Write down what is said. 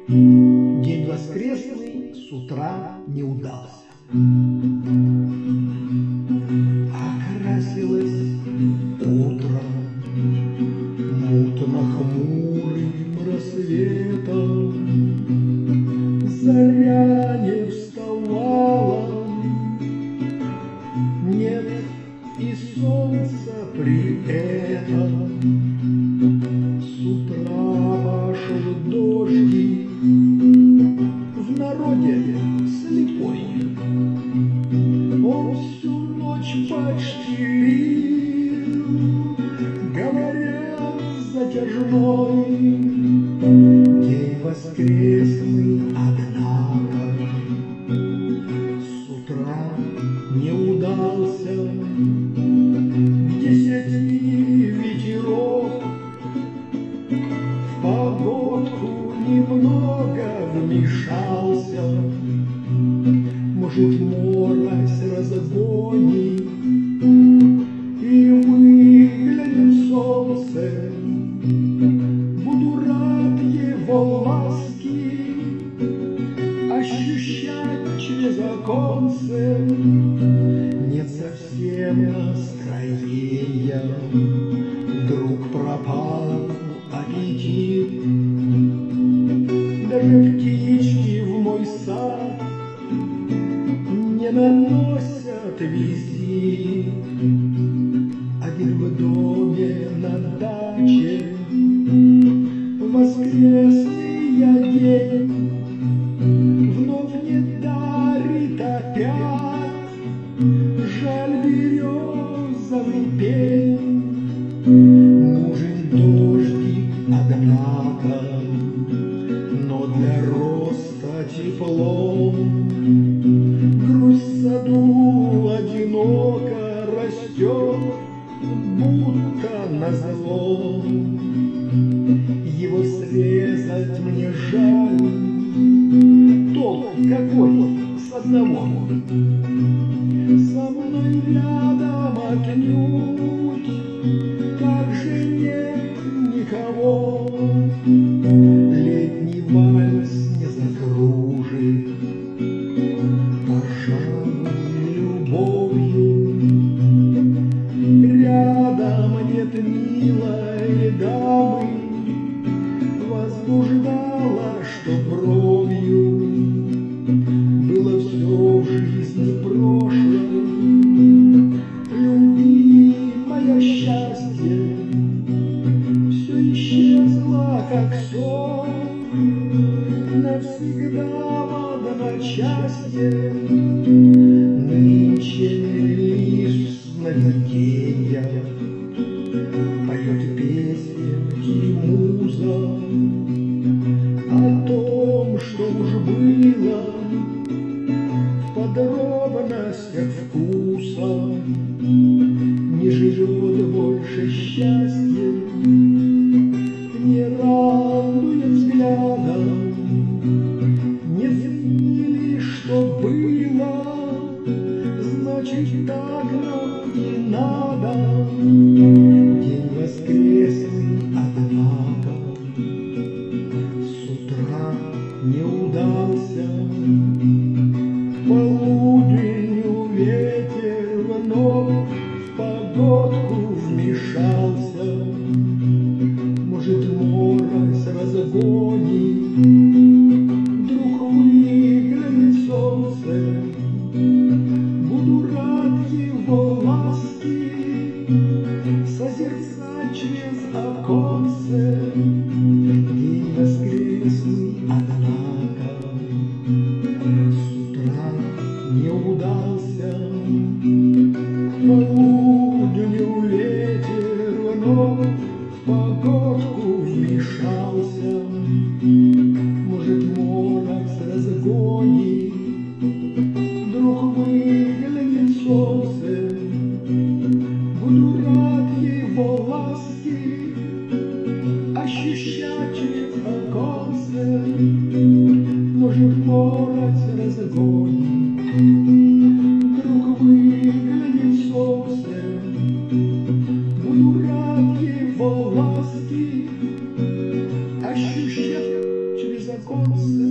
День воскресный с утра не удался. Окрасилось утро мутно-хмурым рассветом. Заря не вставала, нет и солнца при этом. С утра пошел дождик, в народе слепой. Он всю ночь почти лил, говоря затяжной. День воскресный, однако, с утра не удался. К 10 ветерок в погодку немного вмешался. Может, морось разгонит и выглянет солнце. Буду рад его ласки ощущать через оконце. Нет совсем настроения, вдруг пропал аппетит. Даже птички в мой сад не наносят визит. Один в доме на даче в воскресный день вновь не дарит опять. Жаль березовый пень. Нужен дождик, однако, но для роста теплом. Грусть в саду одиноко растет, будто назло. Его срезать мне жаль, толк какой с одного. Со мной рядом отнюдь, как же нет никого. Летний вальс не закружит, пожалуй, любовью. Рядом нет милой дамы, возбуждала, что бровью. Было все в жизни прошлой, любимое счастье. Все исчезло, как сон, навсегда в одночасье. Нынче лишь в сновидениях поет песенки муза о том, что уж было в подробностях вкуса. Не живет больше счастье, не радует взглядом. Не ценили, что было, значит, так нам и надо. День воскресный, однако, с утра не удался. К полудню ветер вновь в погодку вмешался. Может, морось разгонит, вдруг выглянет солнце. Буду рад его ласки созерцать через оконце. День воскресный, однако, с утра не удался. К полудню ветер вновь в погодку вмешался. Может, морось разгонит, вдруг выглянет солнце. Буду рад его ласки ощущать через оконце. Может, морось разгонит, вдруг выглянет солнце. Буду рад его ласки ощущать через косы.